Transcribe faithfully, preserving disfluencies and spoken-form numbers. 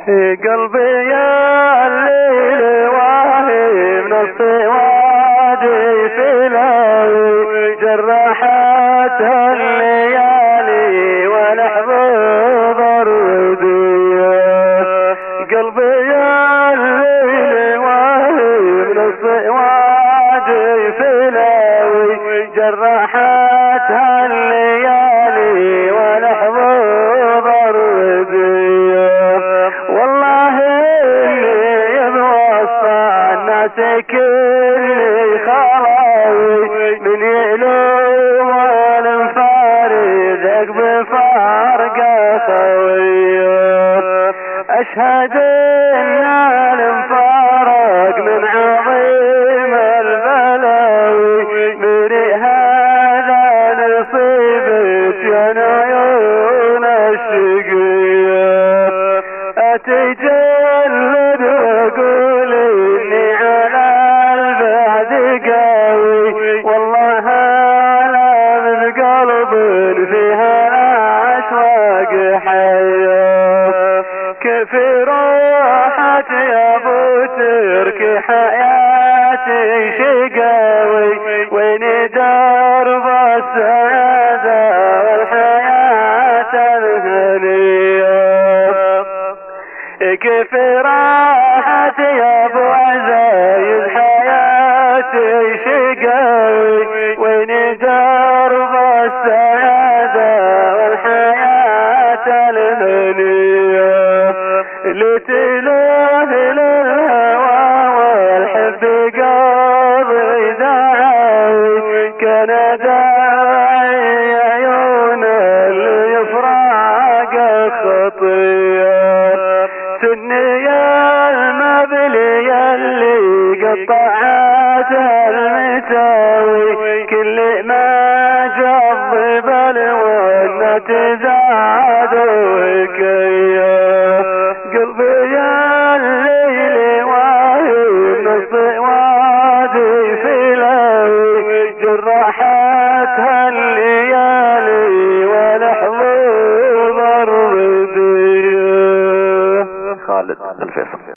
في قلبي يا الليل واهي من الصوادي في لاوي جرحت الليالي ولحظة ضربية. قلبي يا الليل واهي من الصوادي في لاوي جرحت الليالي ولحظة ضربية. والله اللي يبوصى الناس كل خلاوي من يلوم والمفارق بفارق خويه. أشهد إن المفارق من عظيم البلاوي من هذا نصيبك يا عيون الشقيه. أتجلد وأقول إني على البعد قوي والله لا من قلب فيها أشواق حياه. كيف راحت يا ابو تركي حياتي شقاوي وين درب السعادة والحياة الهنية. كيف راحت يا ابو عزايز حياتي شقاوي وين درب السعادة والحياة الهنية. لتلاه للهوى والحب قاضي دعاوي كان داعي عيون اللي يفراق خطيه. سني المبلي اللي قطعت المساوي كل ما جذب الون تزاد وكيه. قلبي يا الليل واهي من الصوادي في لاوي جرحتها الليالي ولحظة ضربية. خالد الفيصل.